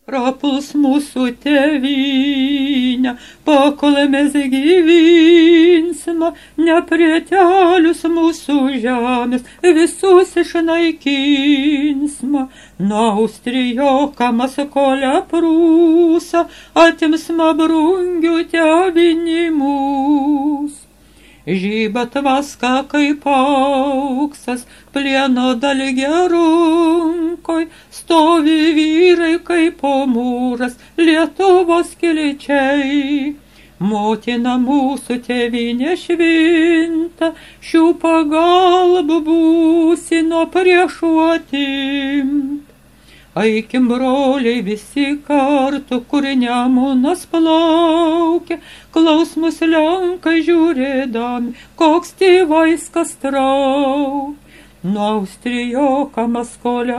Prapuls mūsų tėvynę, pakol mes gyvinsime, neprietelius mūsų žemės, visus išnaikinsime. Nuo Austrijoką Maskolią Prūsą, atimsime brungių tėvinį mūs. Žyba tvaska kaip auksas, plieno dalgė runkoj, stovi vyrai kaip mūras, Lietuvos kiličiai. Motina mūsų tėvinė švinta, šių pagalbų būsi nuo priešų atimt. Aikim, broliai, visi kartu, kur Nemunas plaukia, klaus mus lenkai žiūrėdami, koks tėvaiskas trau. Nuo Austrijoką Maskolią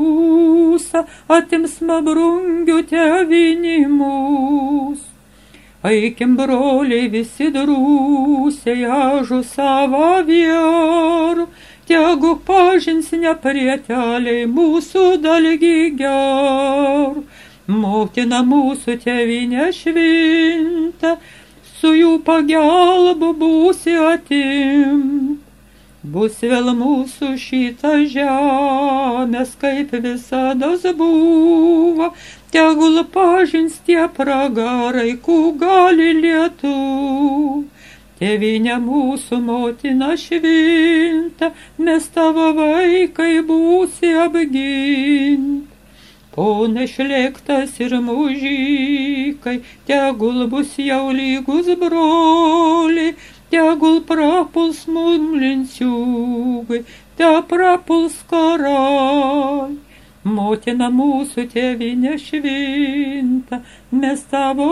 Prūsą, atimsime brungių tėvinį mūs. Aikim, broliai, visi drūsiai, ažu savo vyrų, tegu pažins neprieteliai mūsų dalgį gerų. Motina mūsų tėvinė švinta, su jų pagalbu būsi atimt. Bus vėl mūsų šita žemės, kaip visados buvo, tegul pažins tie pragarai, kų gali Lietuva. Tėvinė mūsų motina švinta, mes tavo vaikai būsi apgint. Ponai šlėktas ir mužikai, tegul bus jau lygus broliai, tegul prapuls mum linciugai, te prapuls karai. Motina mūsų tėvinė švinta, mes tavo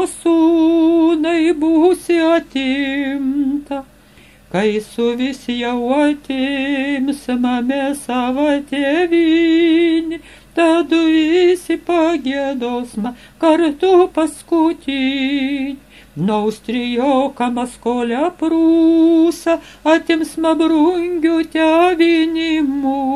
sūnai būsi atimta. Kai suvis jau atimsime mes savo tėvinį, tada visi pagiedosime kartu paskutinį. Nuo Austrijoką Maskolią Prūsą, atimsime brungių tėvinį mūsų.